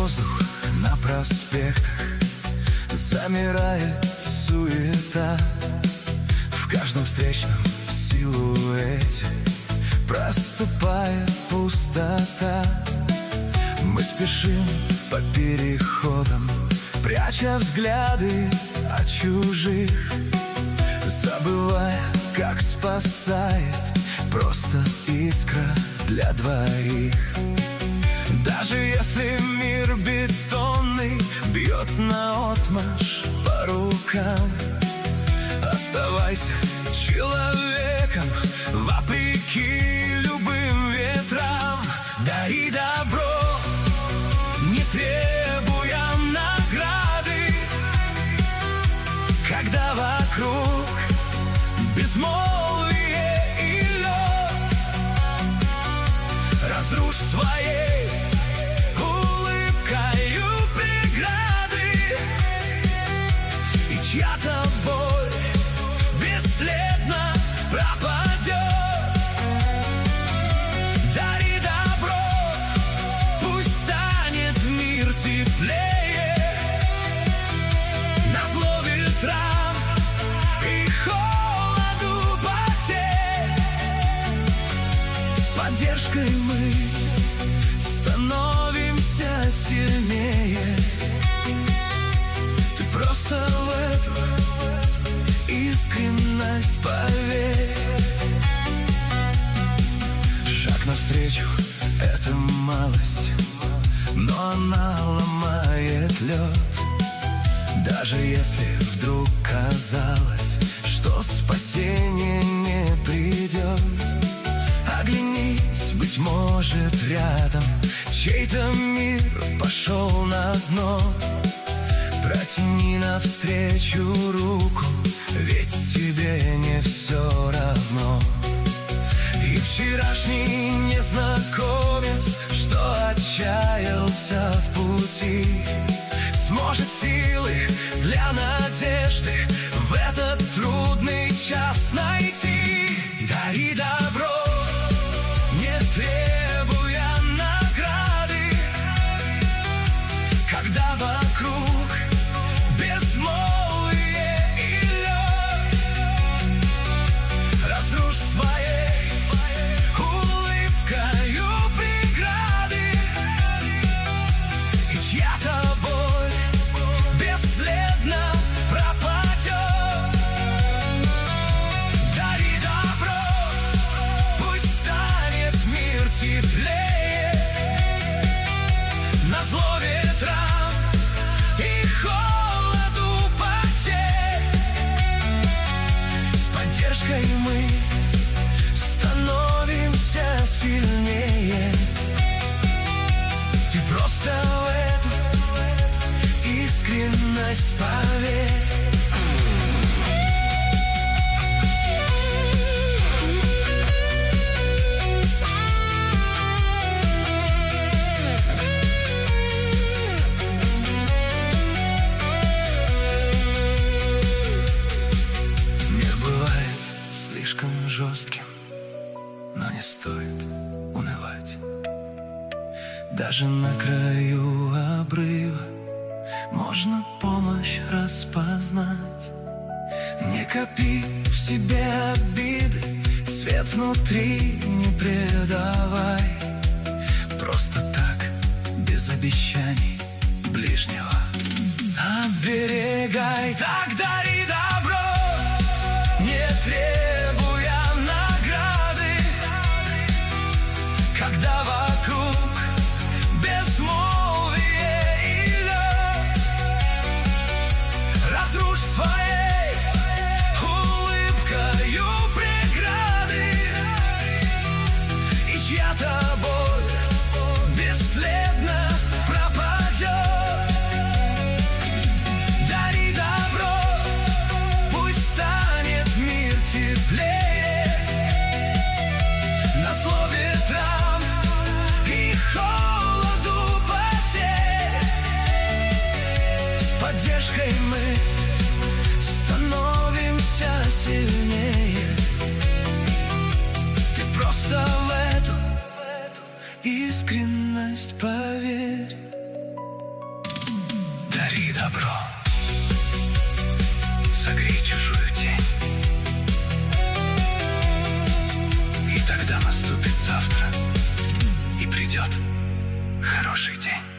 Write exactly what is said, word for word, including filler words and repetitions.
воздух на проспектах, замирает суета. В каждом встречном силуэте проступает пустота. Мы спешим по переходам, пряча взгляды от чужих, забывая, как спасает просто искра для двоих. Даже если мир бетонный бьет наотмашь по рукам, оставайся человеком вопреки любым ветрам. Дари добро, не требуя награды, когда вокруг безмолвие и лед. Разрушь своей улыбкою преграды, и чья-то боль бесследно пропадет. Дари добро, пусть станет мир теплее, назло ветрам и холоду потерь. С поддержкой мы становимся сильнее. Ты просто в эту искренность поверь. Шаг навстречу — это малость, но она ломает лед. Даже если вдруг казалось, что спасение не придет, оглянись, быть может, рядом чей-то мир пошел на дно. Протяни навстречу руку, ведь тебе не все равно. И вчерашний незнакомец, что отчаялся в пути, сможет силы для надежды в этот трудный час найти. Дари добро, не требуя награды, когда вокруг безмолвие и лед. Разрушь своей улыбкою преграды, и чья-то боль бесследно пропадет. Дари добро, пусть станет мир теплее, назло ветрам и холоду потерь. С поддержкой мы становимся сильнее. Ты просто в эту искренность поверь. Мир бывает слишком жестким, но не стоит унывать. Даже на краю обрыва можно помощь распознать. Не копи в себе обиды, свет внутри не предавай. Просто так, без обещаний ближнего оберегай. Так дари добро, не требуя награды, когда вокруг безмолвие и лед. Разрушь своей улыбкою преграды, и чья-то боль бесследно пропадет. Дари добро, пусть станет мир теплее, назло ветрам и холоду потерь. С поддержкой мы становимся сильнее. Ты просто в эту искренность поверь. добро, согрей чужую тень, и тогда наступит завтра, и придет хороший день.